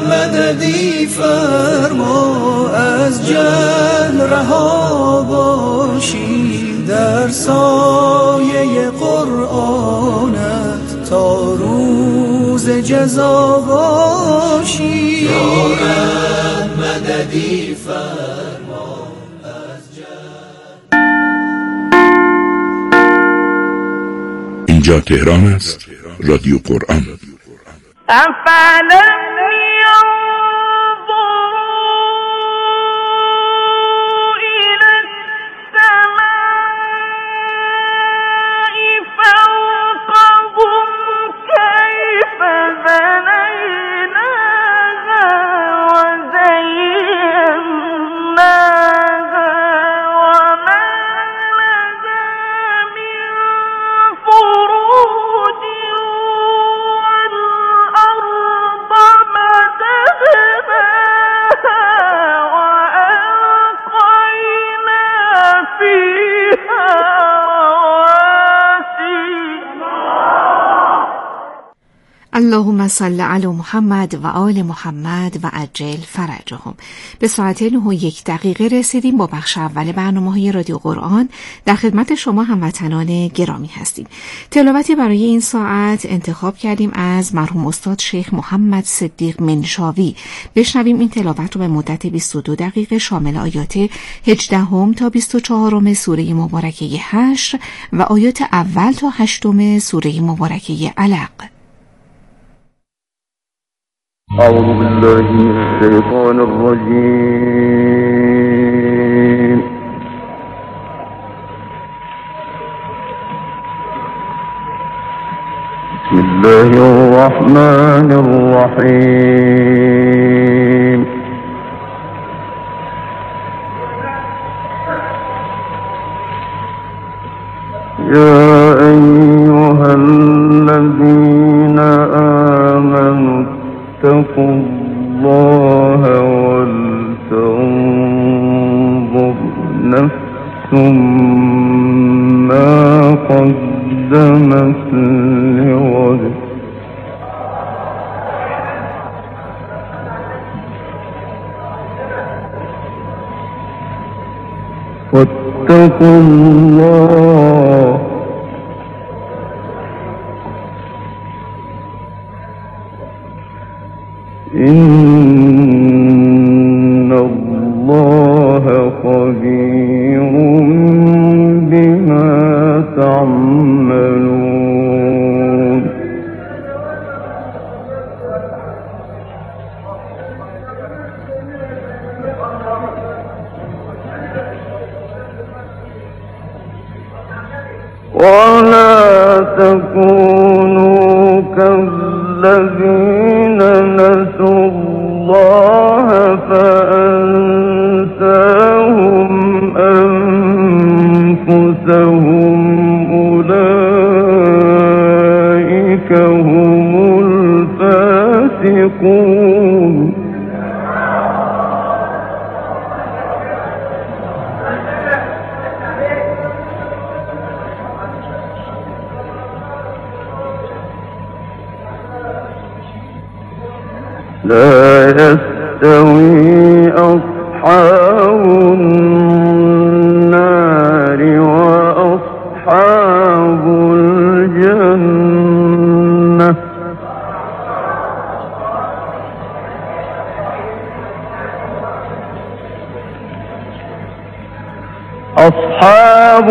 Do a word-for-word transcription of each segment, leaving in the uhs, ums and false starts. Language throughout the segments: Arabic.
مددی فرما، از جهل رها باشیم در سایه قرآنت تا روز جزا باشیم. یا رب مددی فرما از جهل. اینجا تهران است، رادیو قرآن. افعلم اللهم صل علی محمد و آل محمد و عجل فرجهم. به ساعت نه و یک دقیقه رسیدیم. با بخش اول برنامه‌های رادیو قرآن در خدمت شما هموطنان گرامی هستیم. تلاوتی برای این ساعت انتخاب کردیم از مرحوم استاد شیخ محمد صدیق منشاوی. بشنویم این تلاوت رو به مدت بیست و دو دقیقه شامل آیات هجدهم تا بیست و چهارم سوره مبارکه حشر و آیات اول تا هشتم سوره مبارکه علق. أعوذ بالله من الشيطان الرجيم. بسم الله الرحمن الرحيم. يا أيها الذين آمنوا اتقوا الله ولتنظر نفس ما قدمت لغد واتقوا الله إن الله خبير بما تعملون. ولا تكونوا كالذين نسوا الله فأنساهم أنفسهم أولئك هم الفاسقون. لا يستوي أصحاب النار وأصحاب الجنة أصحاب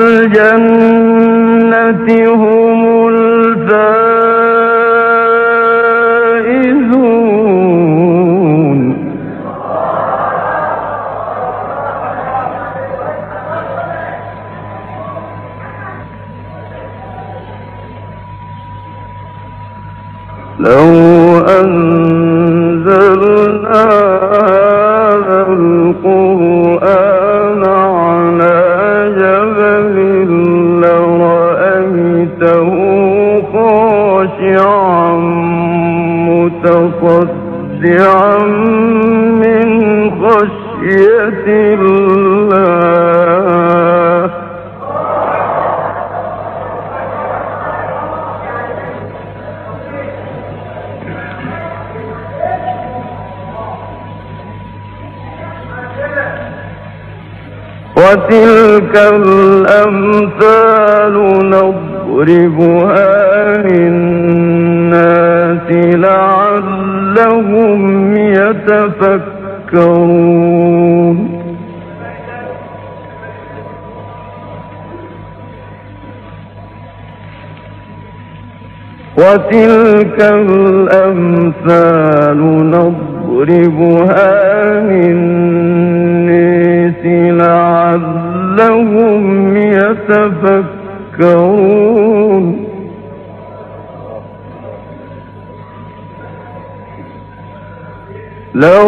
الجنة هم الفائزون. لو أنزلنا هذا القرآن على جبل لرأيته خاشعا متصدعا من خشية الله. وتلك الأمثال نضربها للناس لعلهم يتفكرون وتلك الأمثال نضربها للناس لعلهم يتفكرون لو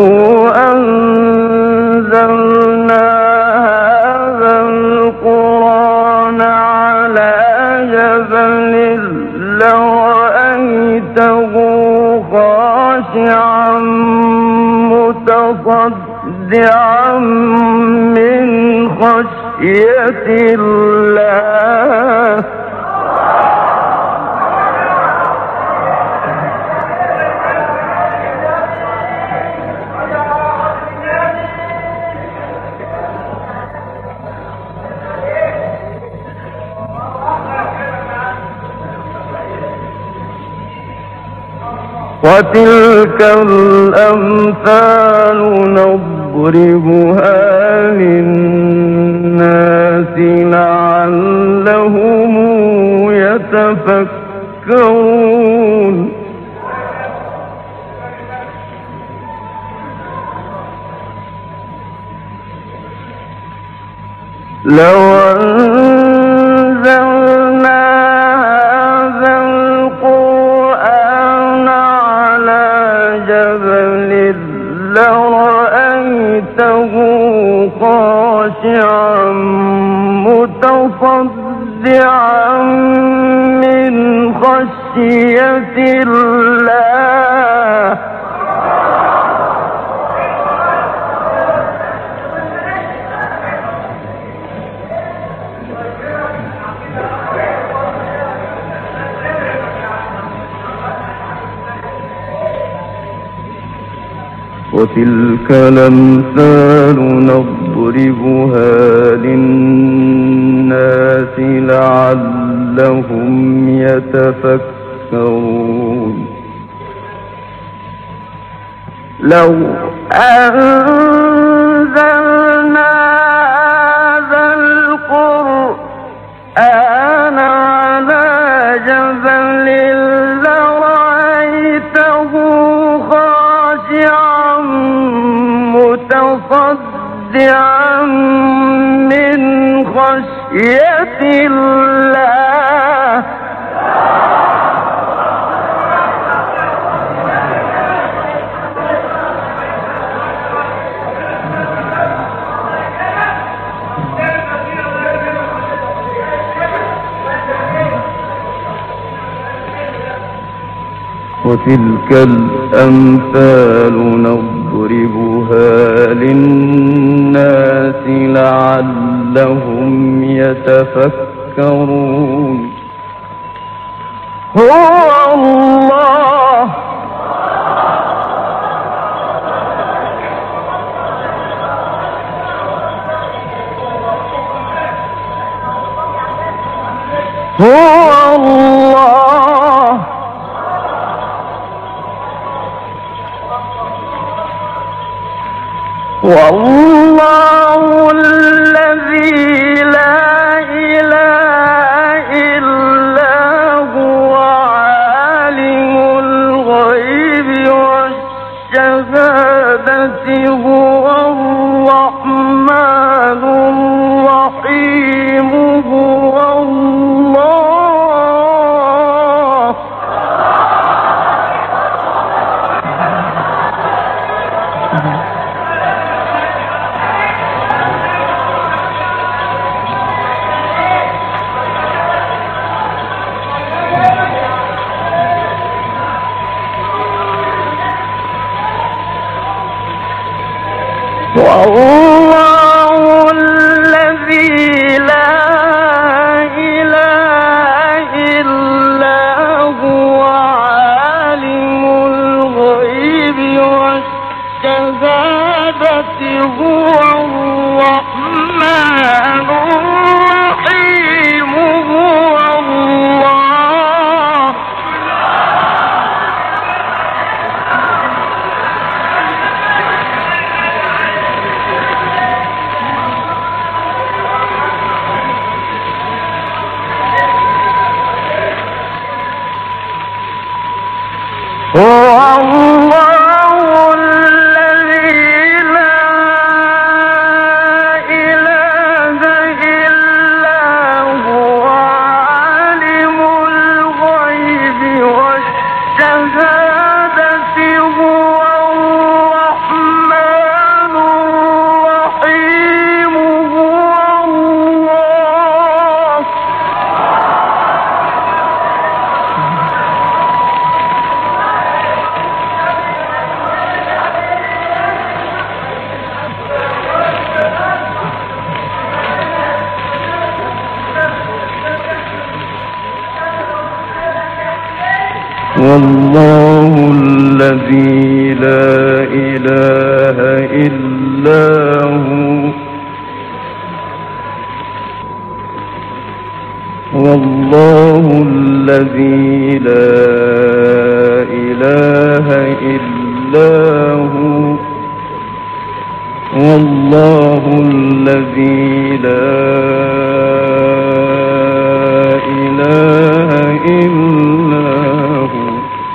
أنزلنا هذا القرآن على جبل لرأيته خاشعا متصدعا من خشية الله وتلك الأمثال نضربها للناس لعلهم يتفكرون لو أنزلنا هذا القرآن على جبل لرأيته خاشعا متصدعا من خشية الله وتلك الأمثال نضربها للناس لعلهم يتفكرون لو أنزلنا هذا القرآن على جبل لرأيته خاشعا متصدعا من خشية الله وتلك الأمثال نضربها للناس لعلهم يتفكرون هو الله هو الله والله الذي لا إله إلا هو عالم الغيب والشهادة هو الرحمن الرحيم هو الله والله الذي لا إله إلا هو عالم الغيب والشهادة هو الله الرحمن الرحيم هو الله. هو الله الذي لا إله إلا هو عالم الغيب والشهادة هو الرحمن الرحيم هو الله. والله الذي لا إله إلا هو والله الذي لا إله إلا هو والله الذي لا إله إلا هو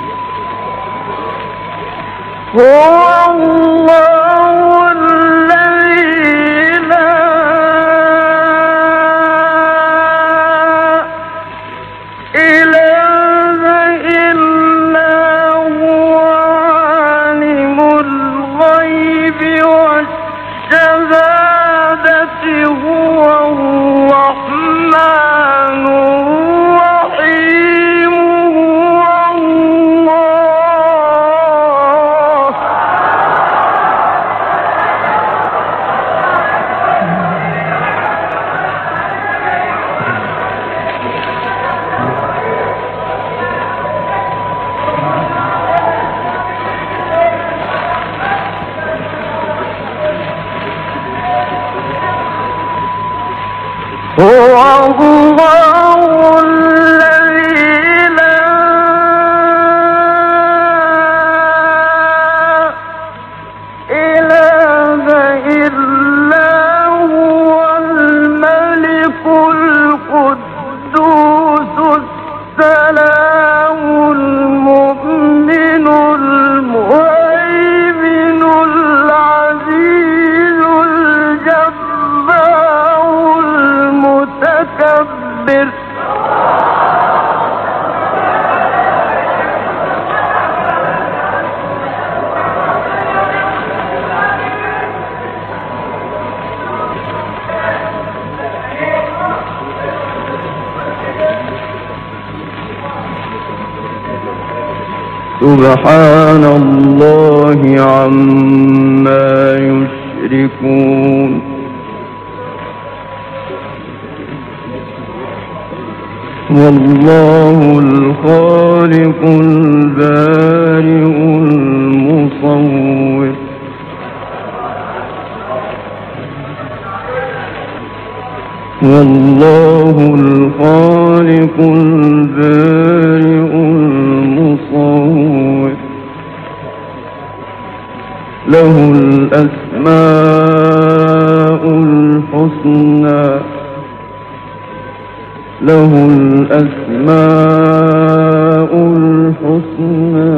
هو الله الذي لا إله إلا هو عالم الغيب والشهادة هو الرحمن الرحيم هو الله. هو الله الذي لا إله إلا هو الملك القدوس السلام المؤمن المهيمن العزيز الجبار المتكبر. سبحان الله عما يشركون. والله الخالق البارئ المصور والله الخالق البارئ المصور له الأسماء الحسنى له الأسماء الحسنى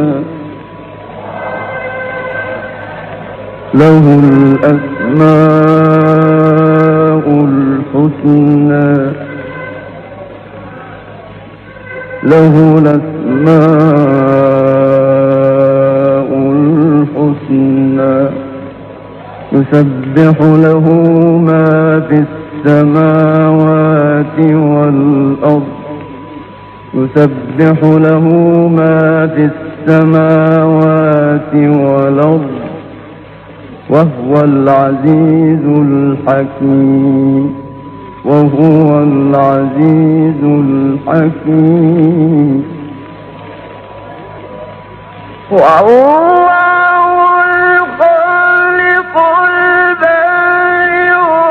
له الأسماء الحسنى له الأسماء الحسنى يسبح له ما في السماوات والأرض يسبح له ما في السماوات والأرض وهو العزيز الحكيم وهو العزيز الحكيم. والله الخالق البارئ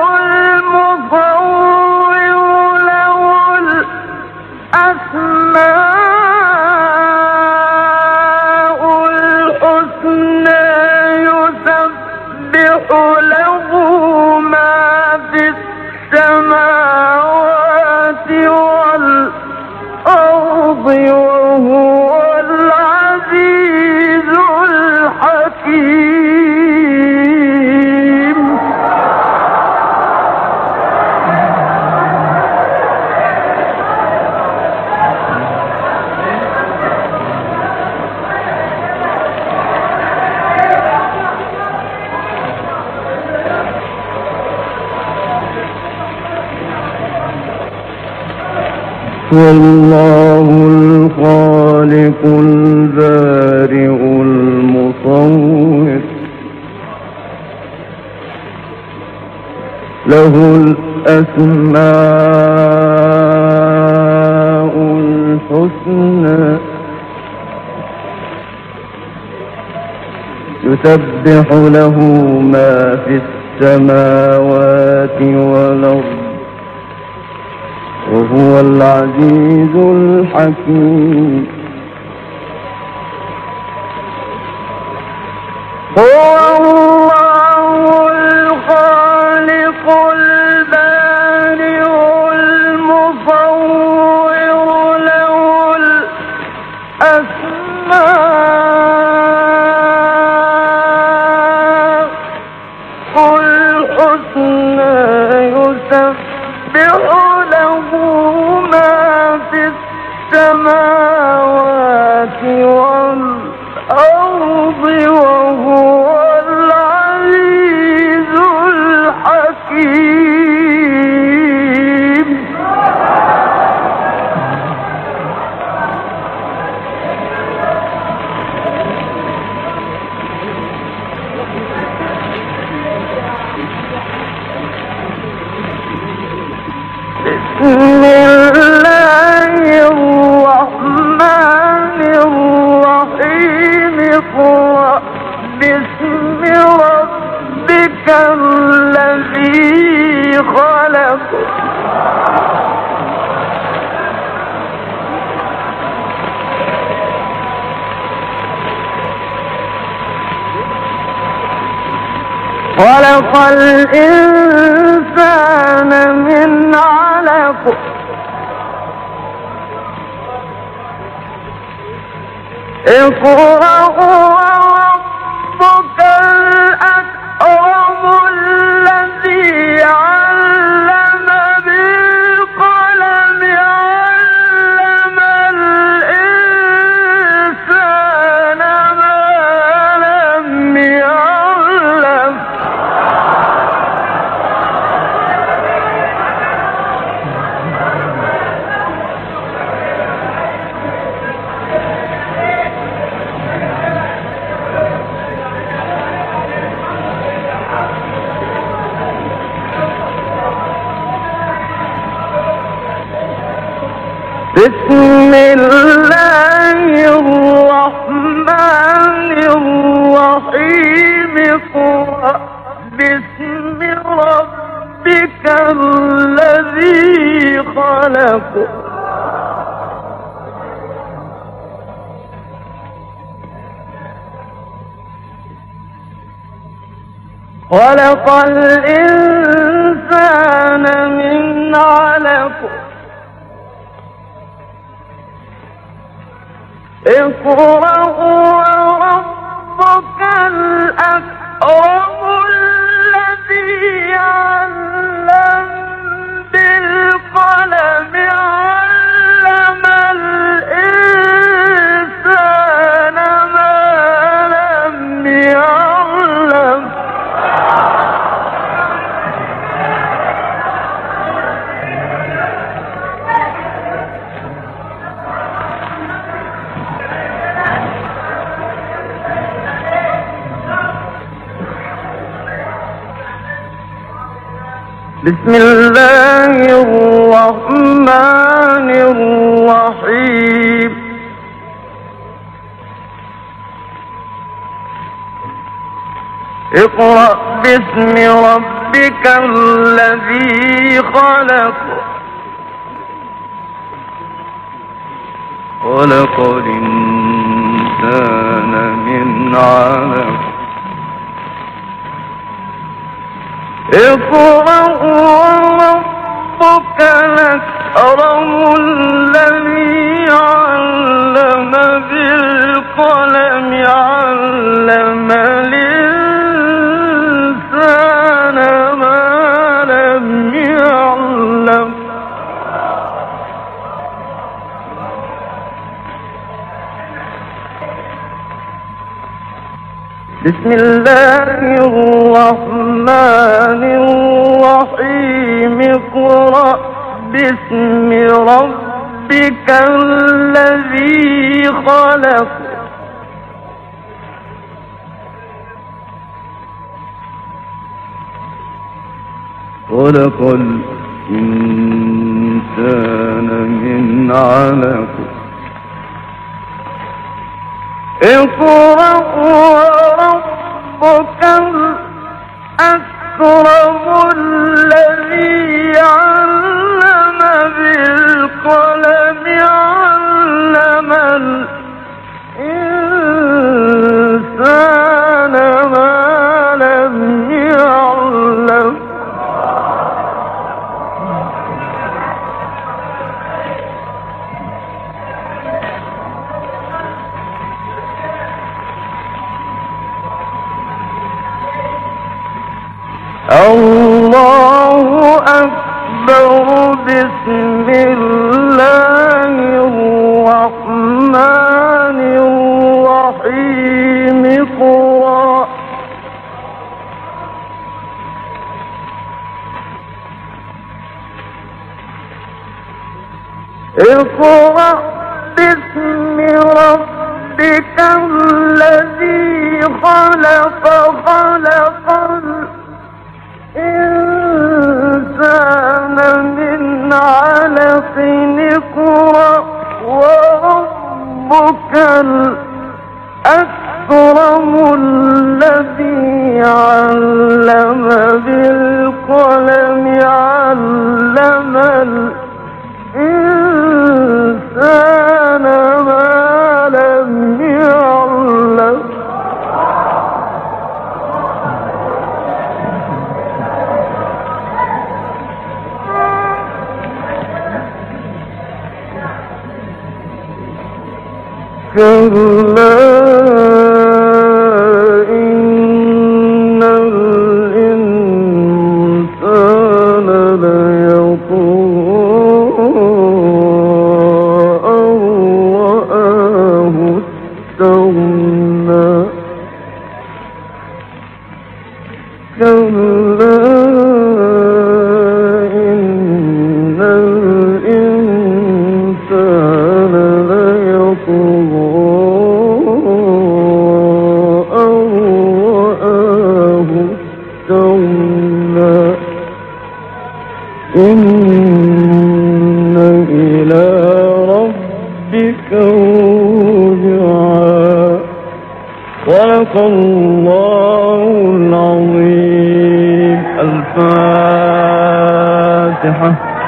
والله الخالق البارئ المصور له الأسماء الحسنى يسبح له ما في السماوات والأرض وهو العزيز الحكيم هو الله الخالق البارئ المصور له الأسماء الحسنى يسبح له ما في السماوات والأرض وهو العزيز الحكيم بسم الله الرحمن الرحيم اقرأ باسم ربك الذي خلق خلق الإنسان من علق اقرأ وربك الأكرم الذي علم بالقلم علم الإنسان ما لم يعلم بسم الله الرحمن الرحيم اقرأ باسم ربك الذي خلق خلق الإنسان من علق اقرأ وربك الأكرم الذي علم بالقلم علم الإنسان ما لم يعلم بسم الله الرحمن الرحيم اقرأ باسم ربك الذي خلق خلق الإنسان من علق اقرأ وربك الأكرم الذي علم بالقلم علم الإنسان ما لم يعلم بسم الله الرحمن الرحيم اقرأ باسم ربك ربك الذي خلق خلق الإنسان من علق اقرأ وربك الأكرم الذي علم بالقلم علم الإنسان ما لم يعلم الله أكبر بسم الله الرحمن الرحيم اقرأ اقرأ باسم ربك الذي خلق خلق الإنسان من علق اقرأ وربك الأكرم الذي علم بالقلم علم الإنسان ما لم يعلم كلا إن الإنسان ليطغى أن رآه استغنى كلا إن الإنسان ليطغى إن إلى ربك رجعا صدق الله العظيم. الفاتحة.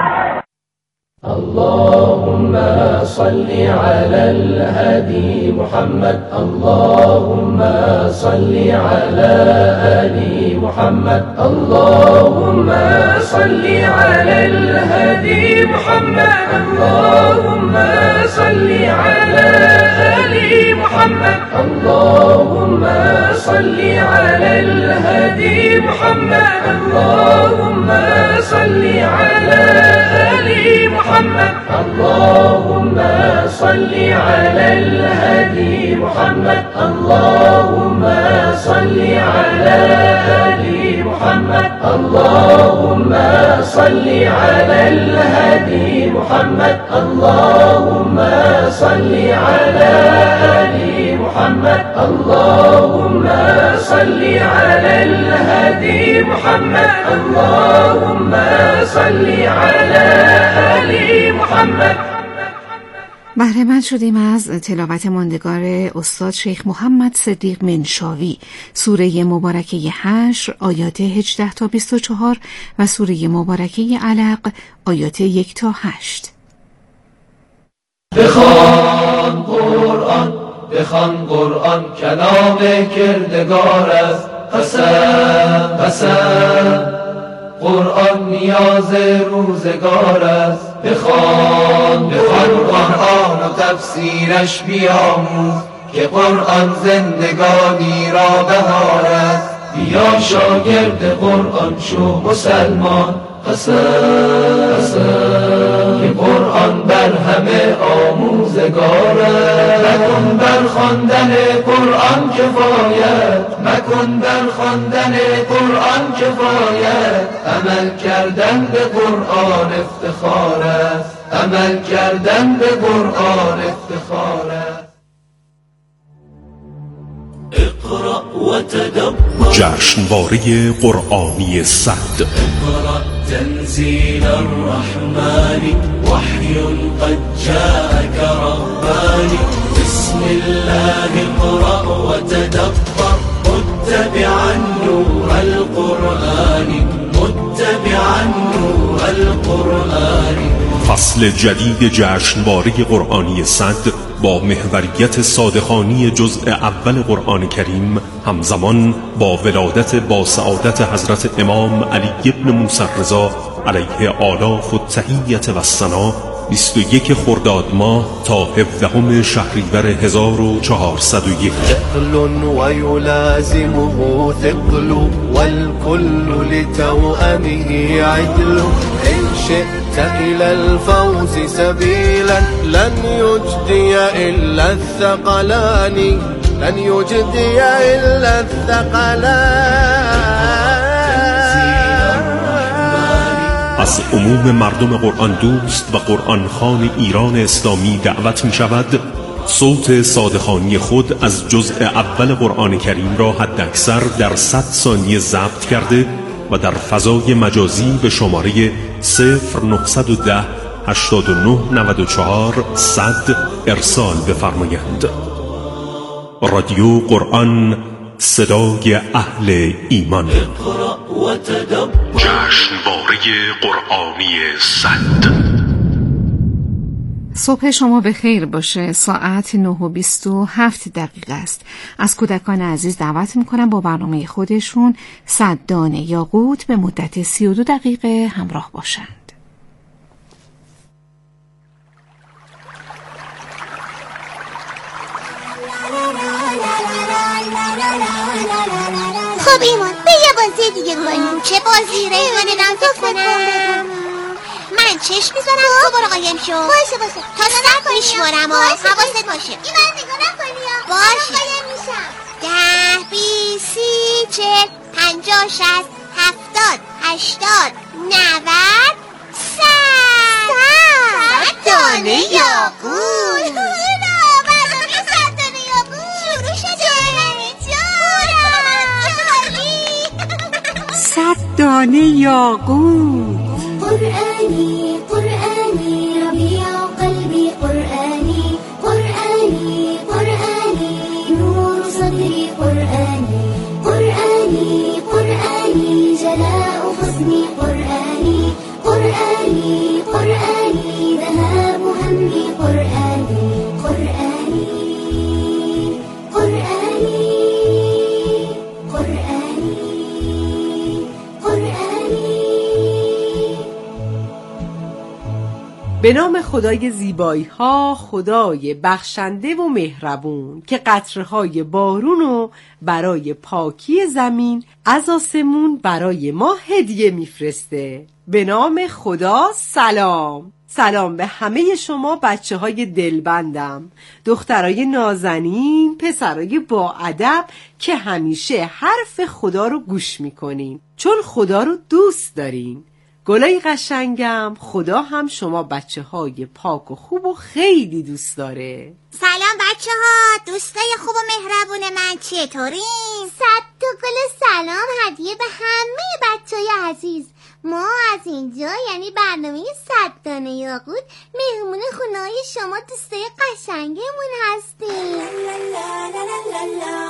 اللهم صل على الهادي محمد اللهم صل على آل محمد اللهم صل على الهادي محمد اللهم صل على آل محمد اللهم صل على الهادي محمد اللهم صل على آل محمد اللهم صل على الهادي محمد اللهم صل على آل محمد اللهم صل على الهادي محمد اللهم صل على آل محمد اللهم صل على الهادي محمد اللهم صل على آل محمد. بهره مند شدیم از تلاوت ماندگار استاد شیخ محمد صدیق منشاوی، سوره مبارکه حشر آیات هجده تا بیست و چهار و سوره مبارکه علق آیات یک تا هشت. بخوان قرآن بخوان قرآن کلام کردگار است. قسم قسم قرآن نیاز روزگار است. بخوان بخوان قرآن و تفسیرش بیاموز که قرآن زندگانی را بهار است. بیا شاگرد قرآن شو مسلمان. قسم قسم که قرآن بر همه آموزگار است. مکن بر خواندن قرآن کفایت مکن بر خواندن قرآن کفایت عمل کردن به قرآن افتخار است. عمل کردن به قرآن افتخار است. اقرأ و تدبر جشنواره قرآنی صد. اقرأ تنزیل الرحمن وحی قد جاءك ربانی بسم الله اقرأ و تدبر متبعا نور القرآن متبعا نور القرآن. فصل جدید جشنواره قرآنی صد با محوریت صادقانی جزء اول قرآن کریم همزمان با ولادت با سعادت حضرت امام علی بن موسی رضا علیه آلاف التحیة و الثنا بیست و یک خرداد ماه تا هفدهم شهریور هزار و چهارصد و یک. ثقل و یلازمه ثقل والکل لتوأمه عدل ان شئت الى الفوز سبیلا لن یجدی الا الثقلان لن یجدی الا الثقلان. از عموم مردم قرآن دوست و قرآن خوان ایران اسلامی دعوت می شود صوت صادقانی خود از جزء اول قرآن کریم را حد اکثر در صد ثانیه ضبط کرده و در فضای مجازی به شماره صفر نهصد و ده هشتاد و نه نود و چهار صد ارسال بفرمایند. رادیو قرآن، صدای اهل ایمان. جشنواره قرآنی صد. صبح شما به خیر باشه. ساعت نه و بیست و هفت دقیقه است. از کودکان عزیز دعوت میکنم با برنامه خودشون صد دانه یاقوت به مدت سی و دو دقیقه همراه باشند. خب ایمان به یه بازی دیگه کنیم. چه بازی؟ ریحانه نام فکر کنم. من چشم میزنم تو برو قایم شو. باشه باشه تا صد میشمارم و حواست باشه. ایمان نگاه نکنی. باشه قایم میشم. ده بیست سی چهل پنجاه شصت هفتاد هشتاد نود صد صد دانه یاقوت. صد دانه یاقوت. قرآنی قرآنی ربیع قلبی قرآنی قرآنی قرآنی نور صدری قرآنی قرآنی قرآنی جلاء حزنی قرآنی قرآنی قرآنی ذهاب همي قرآني قرآني قرآني قرآني قرآني. به نام خدای زیبایی ها، خدای بخشنده و مهربون که قطره‌های بارونو برای پاکی زمین از آسمون برای ما هدیه میفرسته. به نام خدا سلام. سلام به همه شما بچه های دلبندم، دخترای نازنین، پسرای با ادب که همیشه حرف خدا رو گوش میکنین چون خدا رو دوست دارین. گلای قشنگم، خدا هم شما بچه های پاک و خوب و خیلی دوست داره. سلام بچه ها، دوستای خوب و مهربون من چطورین؟ صد تا گل سلام هدیه به همه بچه های عزیز. ما از اینجا یعنی برنامه صد دانه یاقوت مهمون خونه‌های شما دوستای قشنگمون هستیم.